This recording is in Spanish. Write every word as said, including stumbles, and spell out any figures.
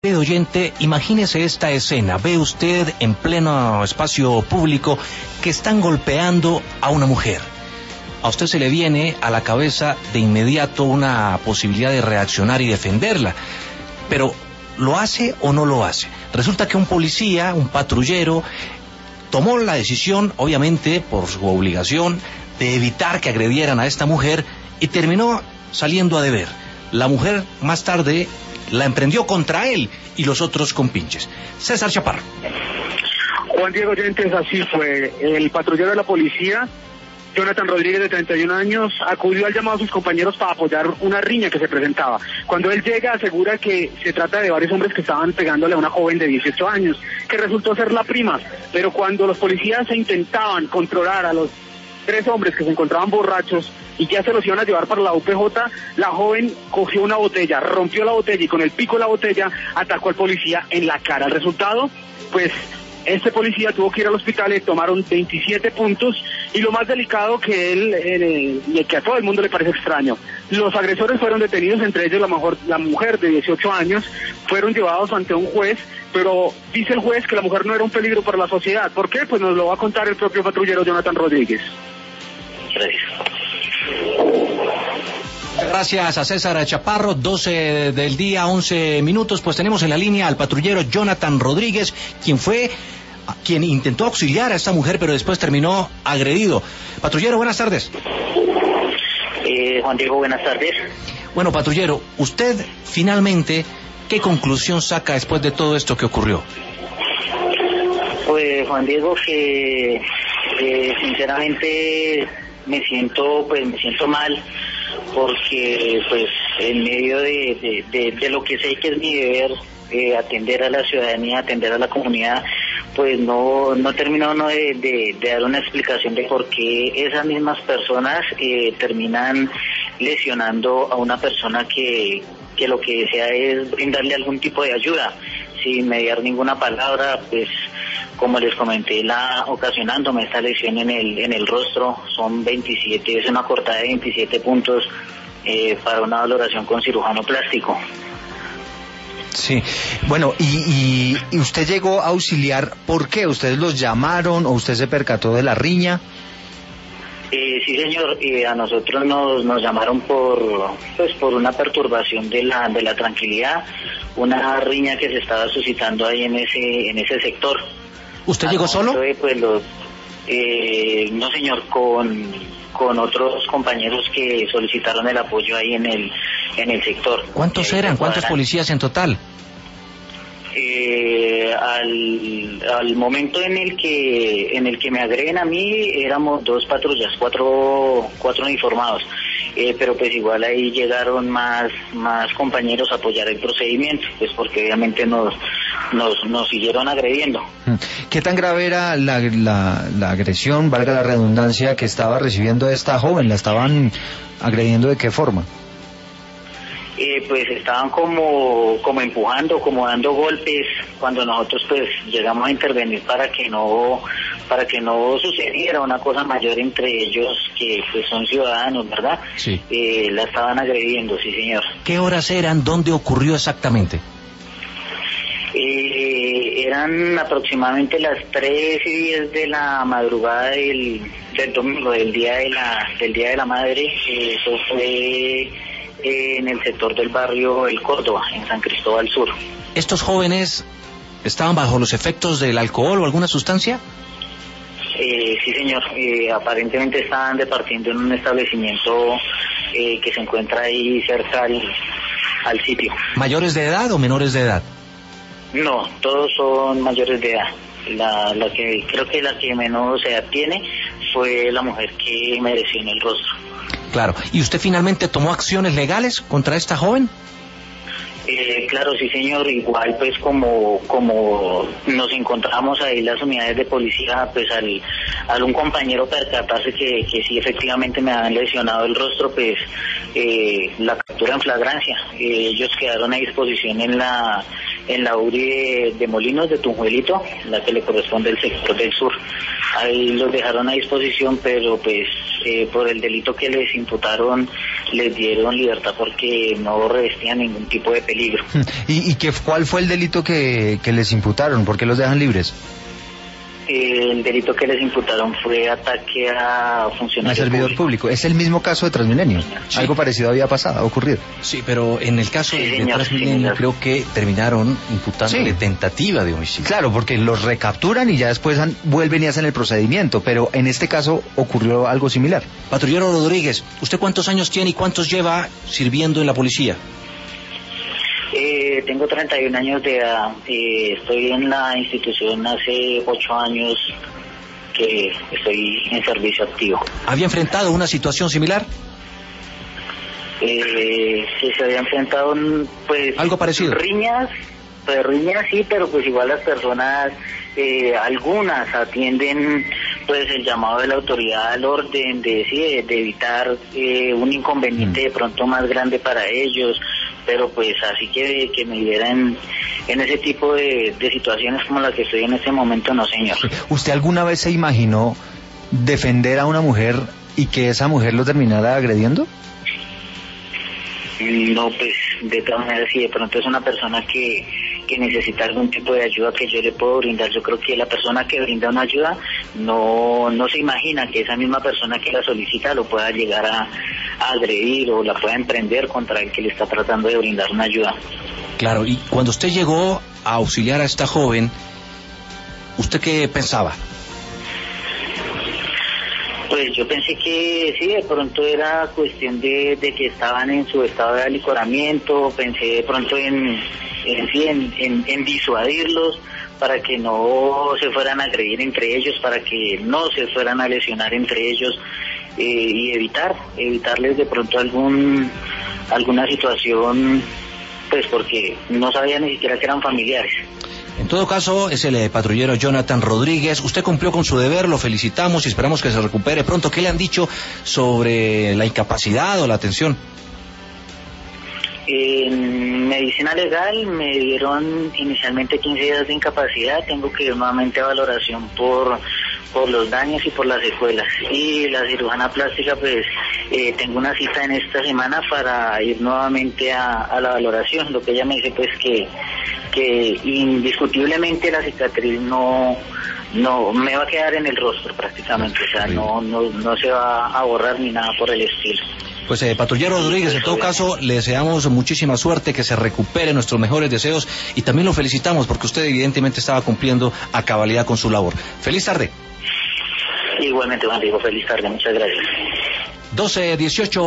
Oyente, imagínese esta escena. Ve usted en pleno espacio público que están golpeando a una mujer. A usted se le viene a la cabeza de inmediato una posibilidad de reaccionar y defenderla. Pero, ¿lo hace o no lo hace? Resulta que un policía, un patrullero, tomó la decisión, obviamente por su obligación, de evitar que agredieran a esta mujer y terminó saliendo a deber. La mujer más tarde la emprendió contra él y los otros compinches. César Chaparro. Juan Diego Oyentes, así fue. El patrullero de la policía, Jonathan Rodríguez, de treinta y un años, acudió al llamado a sus compañeros para apoyar una riña que se presentaba. Cuando él llega, asegura que se trata de varios hombres que estaban pegándole a una joven de dieciocho años, que resultó ser la prima. Pero cuando los policías se intentaban controlar a los tres hombres que se encontraban borrachos y ya se los iban a llevar para la U P J, la joven cogió una botella, rompió la botella y con el pico de la botella atacó al policía en la cara. El resultado, pues, este policía tuvo que ir al hospital, le tomaron veintisiete puntos y lo más delicado que él, eh, y que a todo el mundo le parece extraño, los agresores fueron detenidos, entre ellos la, mejor, la mujer de dieciocho años, fueron llevados ante un juez, pero dice el juez que la mujer no era un peligro para la sociedad. ¿Por qué? Pues nos lo va a contar el propio patrullero Jonathan Rodríguez. Gracias. Gracias a César Chaparro, doce del día, once minutos, pues tenemos en la línea al patrullero Jonathan Rodríguez, quien fue, quien intentó auxiliar a esta mujer, pero después terminó agredido. Patrullero, buenas tardes. Eh, Juan Diego, buenas tardes. Bueno, patrullero, usted finalmente, ¿qué conclusión saca después de todo esto que ocurrió? Pues, Juan Diego, que eh, sinceramente me siento, pues me siento mal, porque pues en medio de, de, de, de lo que sé que es mi deber, eh, atender a la ciudadanía, atender a la comunidad, pues no no termino no de, de, de dar una explicación de por qué esas mismas personas eh, terminan lesionando a una persona que, que lo que desea es brindarle algún tipo de ayuda, sin mediar ninguna palabra. Pues como les comenté, la ocasionándome esta lesión en el en el rostro. Son veintisiete, es una cortada de veintisiete puntos eh, para una valoración con cirujano plástico. Sí, bueno, y, y, y usted llegó a auxiliar, ¿por qué? ¿Ustedes los llamaron o usted se percató de la riña? Eh, sí, señor, eh, a nosotros nos nos llamaron por pues por una perturbación de la de la tranquilidad, una riña que se estaba suscitando ahí en ese en ese sector. ¿Usted llegó solo? De, pues, los, eh, no, señor, con con otros compañeros que solicitaron el apoyo ahí en el en el sector. ¿Cuántos eh, eran? ¿Cuántos policías en total? Eh, al, al momento en el que en el que me agreden a mí éramos dos patrullas, cuatro cuatro uniformados, eh, pero pues igual ahí llegaron más más compañeros a apoyar el procedimiento, pues porque obviamente nos nos nos siguieron agrediendo. ¿Qué tan grave era la, la, la agresión, valga la redundancia, que estaba recibiendo esta joven? ¿La estaban agrediendo de qué forma? Eh, pues estaban como como empujando, como dando golpes, cuando nosotros pues llegamos a intervenir para que no para que no sucediera una cosa mayor entre ellos, que pues son ciudadanos, ¿verdad? Sí. Eh, la estaban agrediendo, sí, señor. ¿Qué horas eran? ¿Dónde ocurrió exactamente? Eh, eran aproximadamente las tres y diez de la madrugada del, del domingo, del día de la del día de la madre. Eh, eso fue en el sector del barrio El Córdoba, en San Cristóbal Sur. ¿Estos jóvenes estaban bajo los efectos del alcohol o alguna sustancia? Eh, sí, señor. Eh, aparentemente estaban departiendo en un establecimiento eh, que se encuentra ahí cerca al, al sitio. ¿Mayores de edad o menores de edad? No, todos son mayores de edad. La, la que creo que la que menos edad tiene fue la mujer que me lesionó el rostro. Claro. ¿Y usted finalmente tomó acciones legales contra esta joven? Eh, claro, sí, señor. Igual, pues, como como nos encontramos ahí las unidades de policía, pues, al, al un compañero percatarse que, que sí, efectivamente me habían lesionado el rostro, pues, eh, la captura en flagrancia. Eh, ellos quedaron a disposición en la en la U R I de, de Molinos, de Tunjuelito, la que le corresponde al sector del sur. Ahí los dejaron a disposición, pero pues eh, por el delito que les imputaron les dieron libertad porque no revestían ningún tipo de peligro. ¿Y, y qué, cuál fue el delito que, que les imputaron? ¿Por qué los dejan libres? El delito que les imputaron fue ataque a funcionario A servidor público. público. Es el mismo caso de Transmilenio. Sí. Algo parecido había pasado, ha ocurrido. Sí, pero en el caso sí, de, señor, de Transmilenio sí, creo que terminaron imputándole sí. tentativa de homicidio. Claro, porque los recapturan y ya después han, vuelven y hacen el procedimiento, pero en este caso ocurrió algo similar. Patrullero Rodríguez, ¿usted cuántos años tiene y cuántos lleva sirviendo en la policía? Eh, tengo treinta y un años de edad, eh, estoy en la institución hace ocho años que estoy en servicio activo. ¿Había enfrentado una situación similar? Eh, sí, se había enfrentado, pues... ¿Algo parecido? Riñas, pues riñas sí, pero pues igual las personas, eh, algunas atienden pues el llamado de la autoridad al orden de, sí, de, de evitar eh, un inconveniente de pronto más grande para ellos, pero pues así que, que me dieran en ese tipo de, de situaciones como la que estoy en este momento, no señor. ¿Usted alguna vez se imaginó defender a una mujer y que esa mujer lo terminara agrediendo? No, pues de todas maneras, si de pronto es una persona que, que necesita algún tipo de ayuda que yo le puedo brindar, yo creo que la persona que brinda una ayuda no, no se imagina que esa misma persona que la solicita lo pueda llegar a, a agredir o la pueda emprender contra el que le está tratando de brindar una ayuda. Claro, y cuando usted llegó a auxiliar a esta joven, ¿usted qué pensaba? Pues yo pensé que sí, de pronto era cuestión de, de que estaban en su estado de alicoramiento, pensé de pronto en, en, sí, en, en, en disuadirlos para que no se fueran a agredir entre ellos, para que no se fueran a lesionar entre ellos eh, y evitar, evitarles de pronto algún alguna situación, pues porque no sabía ni siquiera que eran familiares. En todo caso, es el eh, patrullero Jonathan Rodríguez. Usted cumplió con su deber, lo felicitamos y esperamos que se recupere pronto. ¿Qué le han dicho sobre la incapacidad o la atención? En medicina legal me dieron inicialmente quince días de incapacidad, tengo que ir nuevamente a valoración por por los daños y por las secuelas. Y la cirujana plástica, pues eh, tengo una cita en esta semana para ir nuevamente a, a la valoración. Lo que ella me dice, pues que que indiscutiblemente la cicatriz no no me va a quedar en el rostro prácticamente, o sea, no no no se va a borrar ni nada por el estilo. Pues eh, patrullero Rodríguez, en todo caso, le deseamos muchísima suerte, que se recupere, nuestros mejores deseos, y también lo felicitamos porque usted evidentemente estaba cumpliendo a cabalidad con su labor. Feliz tarde. Igualmente, Juan Diego, feliz tarde, muchas gracias. doce dieciocho